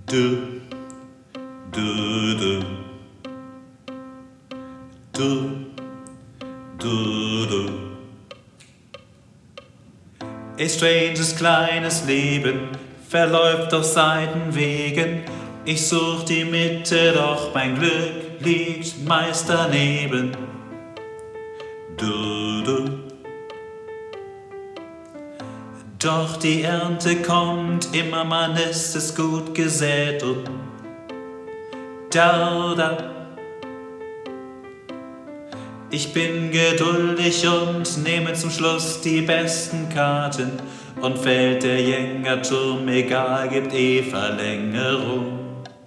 Du, du, du, du, du, du. A stranges kleines Leben verläuft auf Seitenwegen. Ich such die Mitte, doch mein Glück liegt meist daneben. Du, du. Doch die Ernte kommt immer, man ist es gut gesät und da. Ich bin geduldig und nehme zum Schluss die besten Karten und fällt der Jenga-Turm, egal, gibt Verlängerung.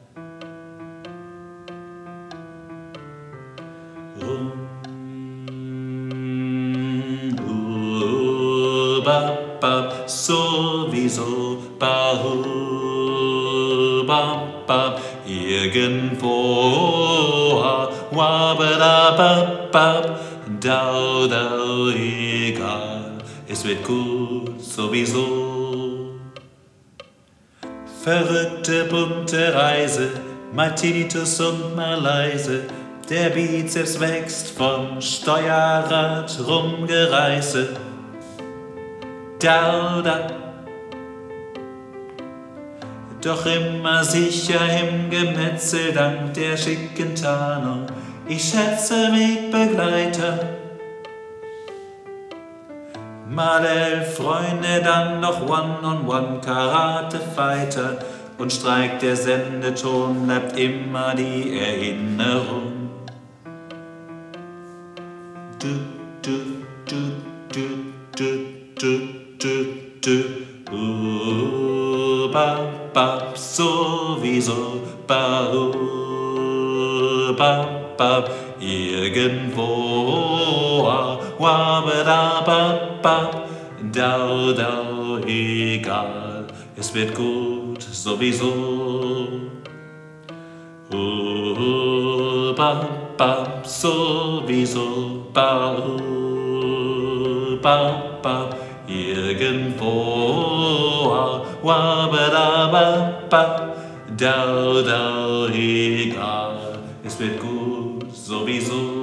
Sowieso, irgendwo, egal, es wird gut, sowieso. Verrückte, bunte Reise, mal Tinnitus und mal leise, der Bizeps wächst vom Steuerrad rumgereiße. Doch immer sicher im Gemetzel dank der schicken Tarnung. Ich schätze Wegbegleiter. Mal 11 Freunde, dann noch One-on-One Karate-Fighter. Und streikt der Sendeton, bleibt immer die Erinnerung. Sowieso, irgendwo, egal, es wird gut, sowieso. Sowieso, irgendwo, egal, es wird gut, sowieso.